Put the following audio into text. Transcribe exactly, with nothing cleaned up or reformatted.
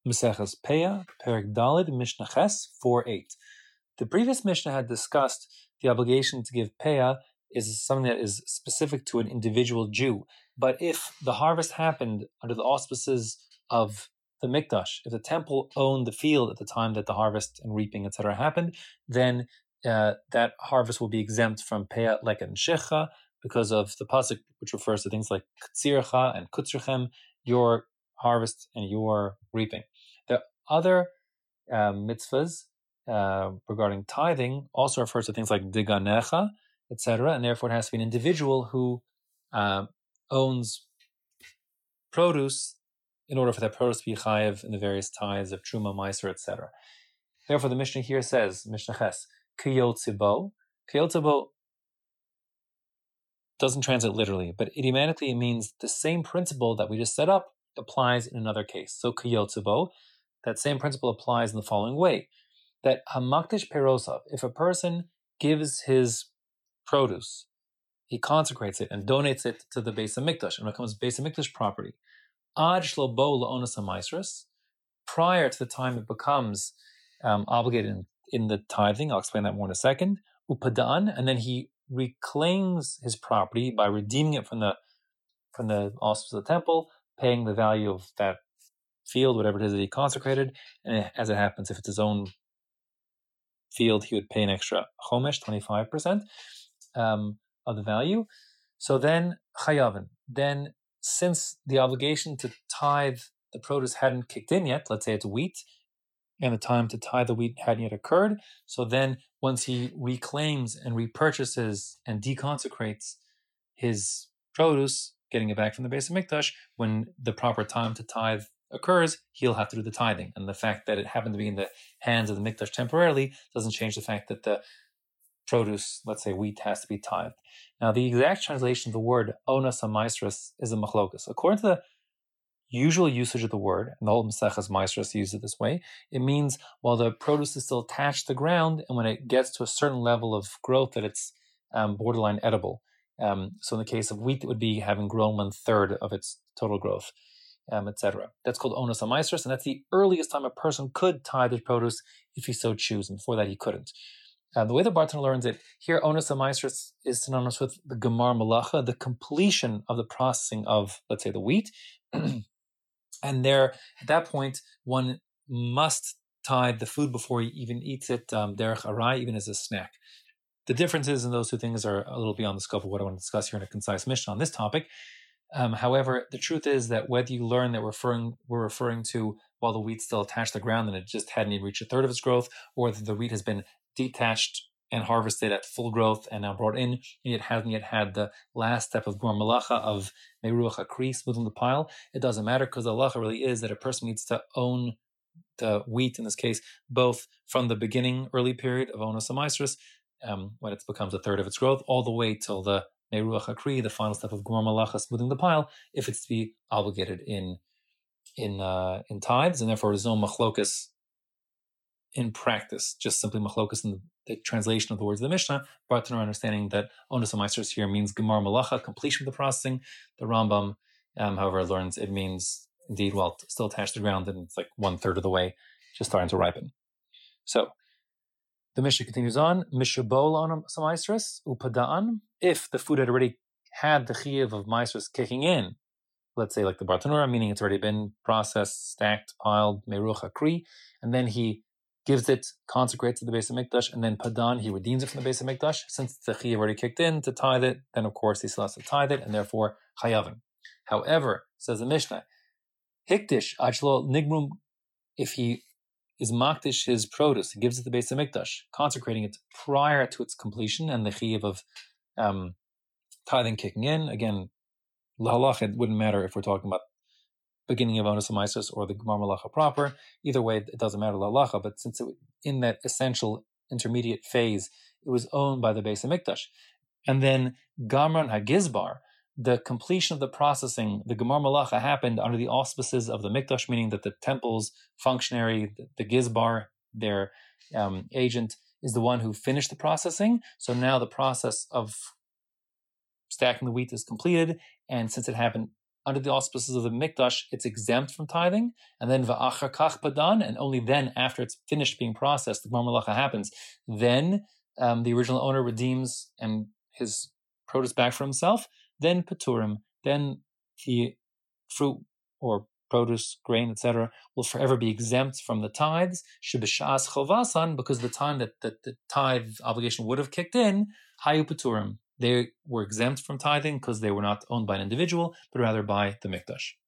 Maseches Peah, Perek Daled, Mishnah Ches, four eight. The previous Mishnah had discussed the obligation to give Peah is something that is specific to an individual Jew. But if the harvest happened under the auspices of the Mikdash, if the temple owned the field at the time that the harvest and reaping, et cetera happened, then uh, that harvest will be exempt from Peah Leket and Shecha because of the pasuk, which refers to things like Ktsircha and Kutzrichem, your harvest and your reaping. The other uh, mitzvahs uh, regarding tithing also refers to things like Diganecha, et cetera, and therefore it has to be an individual who uh, owns produce in order for that produce to be chayev in the various tithes of Truma, Meiser, et cetera. Therefore, the Mishnah here says, Mishnah Ches, Kiyotzibo. Kiyotzibo doesn't translate literally, but idiomatically it means the same principle that we just set up applies in another case. So Kiyotzibo, that same principle applies in the following way, that Hamakdish Perosav, if a person gives his produce, he consecrates it and donates it to the Beis HaMikdash, and it becomes Beis HaMikdash property. Ad shlo bo la'onas ha'maisros, prior to the time it becomes um, obligated in, in the tithing, I'll explain that more in a second, upadan, and then he reclaims his property by redeeming it from the from the auspices of the temple, paying the value of that field, whatever it is that he consecrated, and as it happens, if it's his own field, he would pay an extra chomesh, twenty-five percent um, of the value. So then, chayavin, then since the obligation to tithe the produce hadn't kicked in yet, let's say it's wheat, and the time to tithe the wheat hadn't yet occurred, so then once he reclaims and repurchases and deconsecrates his produce, getting it back from the Beis HaMikdash, when the proper time to tithe occurs, he'll have to do the tithing. And the fact that it happened to be in the hands of the Mikdash temporarily doesn't change the fact that the produce, let's say wheat, has to be tithed. Now, the exact translation of the word onas ha'maisros is a machlokas. According to the usual usage of the word, and the whole Maseches Maisros uses it this way, it means while the produce is still attached to the ground, and when it gets to a certain level of growth that it's um, borderline edible. Um, so in the case of wheat, it would be having grown one third of its total growth, um, et cetera. That's called onas ha'maisros, and that's the earliest time a person could tithe his produce if he so chooses, and before that he couldn't. Uh, the way the Bartanura learns it, here onas ha'maisros is synonymous with the gemar malacha, the completion of the processing of, let's say, the wheat. And there, at that point, one must tithe the food before he even eats it, um, derech arai, even as a snack. The differences in those two things are a little beyond the scope of what I want to discuss here in a concise Mishnah on this topic. Um, however, the truth is that whether you learn that we're referring, we're referring to while the wheat's still attached to the ground and it just hadn't even reached a third of its growth, or that the wheat has been detached and harvested at full growth and now brought in, and it hasn't yet had the last step of Gmar Malacha of Meruach HaKri within the pile, it doesn't matter, because the halacha really is that a person needs to own the wheat, in this case, both from the beginning, early period of onas ha'maisros, um, when it becomes a third of its growth, all the way till the Meruach HaKri, the final step of Gmar Malacha smoothing the pile, if it's to be obligated in in uh, in tithes, and therefore there's no machlokas in practice, just simply machlokas in the, the translation of the words of the Mishnah, but to our understanding that onas ha'maisros here means gemar malacha, completion of the processing. The Rambam, um, however, learns it means indeed while still attached to the ground, and it's like one third of the way, just starting to ripen. So the Mishnah continues on, mishabol onas ha'maisros upadaan, if the food had already had the chiyuv of maisros kicking in, let's say like the Bartanura, meaning it's already been processed, stacked, piled, meruach hakri, and then he gives it, consecrates it to the Beis HaMikdash, and then padan, he redeems it from the Beis HaMikdash. Since the chiyuv already kicked in to tithe it, then of course he still has to tithe it, and therefore chayavim. However, says the Mishnah, hikdish achlo nigmrum, if he is makdish his produce, he gives it to the Beis HaMikdash, consecrating it prior to its completion and the chiyuv of um, tithing kicking in. Again, lahalach, it wouldn't matter if we're talking about beginning of onas ha'maisros or the Gemar Malacha proper. Either way, it doesn't matter lahalach, but since it, in that essential intermediate phase, it was owned by the Beis HaMikdash. And then Gamran HaGizbar, the completion of the processing, the Gemar Malacha happened under the auspices of the Mikdash, meaning that the temple's functionary, the, the Gizbar, their um, agent, is the one who finished the processing. So now the process of stacking the wheat is completed, and since it happened under the auspices of the mikdash, it's exempt from tithing, and then va'achar kach padan, and only then, after it's finished being processed, the gmar malacha happens, then um, the original owner redeems and his produce back for himself, then paturim, then the fruit or produce, grain, et cetera, will forever be exempt from the tithes, shebishas chovasan, because the time that, that the tithe obligation would have kicked in, hayu paturim. They were exempt from tithing because they were not owned by an individual, but rather by the mikdash.